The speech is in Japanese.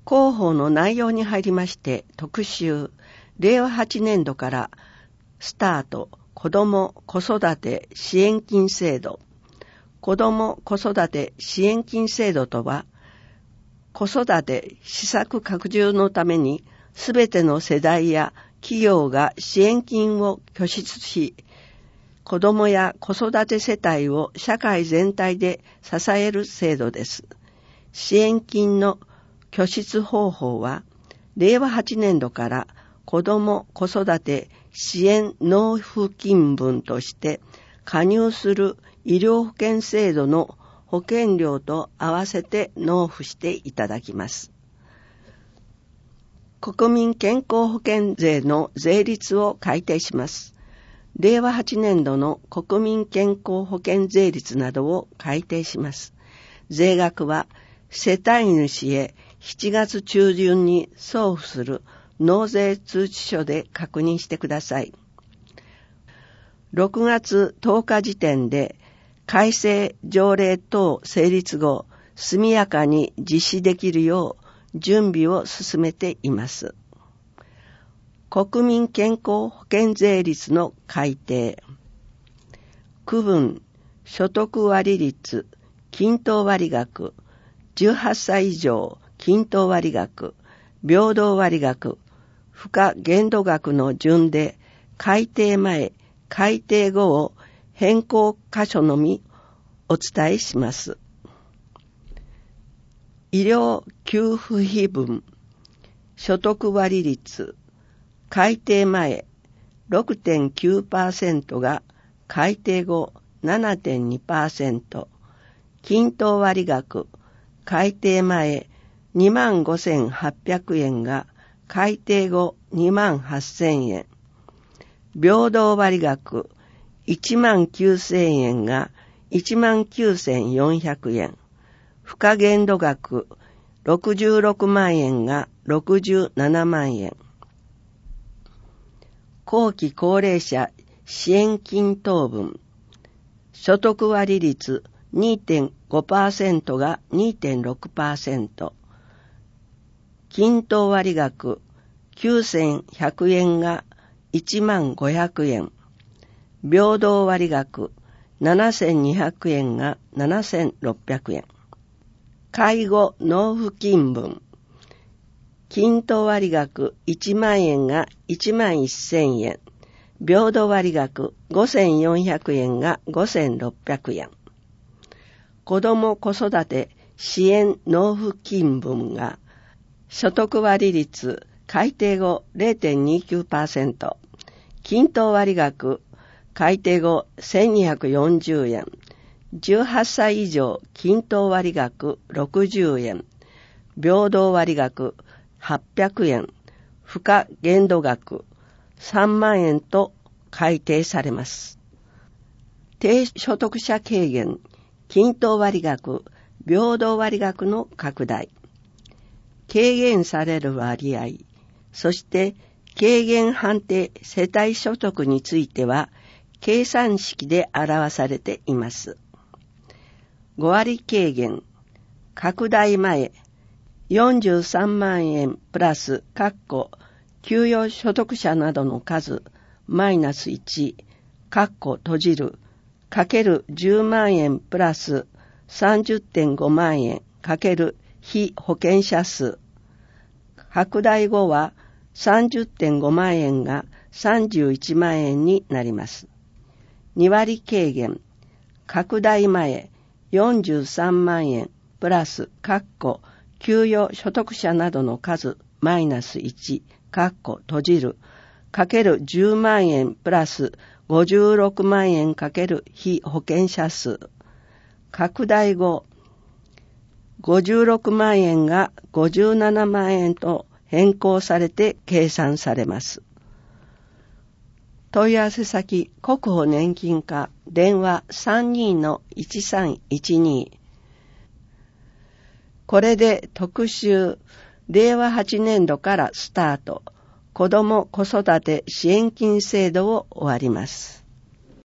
広報の内容に入りまして特集、令和8年度からスタート、子ども・子育て支援金制度。子ども・子育て支援金制度とは、子育て施策拡充のために、すべての世代や企業が支援金を拠出し、子どもや子育て世帯を社会全体で支える制度です。支援金の拠出方法は、令和8年度から子ども・子育て支援納付金分として加入する医療保険制度の保険料と合わせて納付していただきます。国民健康保険税の税率を改定します。令和8年度の国民健康保険税率などを改定します。税額は世帯主へ7月中旬に送付する納税通知書で確認してください。6月10日時点で改正条例等成立後、速やかに実施できるよう準備を進めています。国民健康保険税率の改定。区分、所得割率、均等割額、18歳以上均等割額、平等割額、付加限度額の順で改定前、改定後を変更箇所のみお伝えします。医療給付費分、所得割率、改定前 6.9% が改定後 7.2%、均等割額、改定前25,800円が改定後28,000円、平等割額19,000円が19,400円、付加限度額66万円が67万円、後期高齢者支援金等分、所得割率 2.5% が 2.6%、均等割額9,100円が10,500円、平等割額7,200円が7,600円、介護納付金分、均等割額1万円が11,000円、平等割額5,400円が5,600円、子ども子育て支援納付金分が所得割率改定後 0.29%、均等割額改定後1,240円、18歳以上均等割額60円、平等割額800円、付加限度額3万円と改定されます。低所得者軽減、均等割額、平等割額の拡大。軽減される割合、そして軽減判定世帯所得については、計算式で表されています。5割軽減、拡大前、43万円プラス、給与所得者などの数、マイナス1、閉じる、かける10万円プラス 30.5 万円かける被保険者数。拡大後は 30.5 万円が31万円になります。2割軽減、拡大前43万円プラス、給与所得者などの数、マイナス1、閉じる、かける10万円プラス56万円かける被保険者数。拡大後、56万円が57万円と変更されて計算されます。問い合わせ先、国保年金課、電話 32-1312。これで特集、令和8年度からスタート、子ども子育て支援金制度を終わります。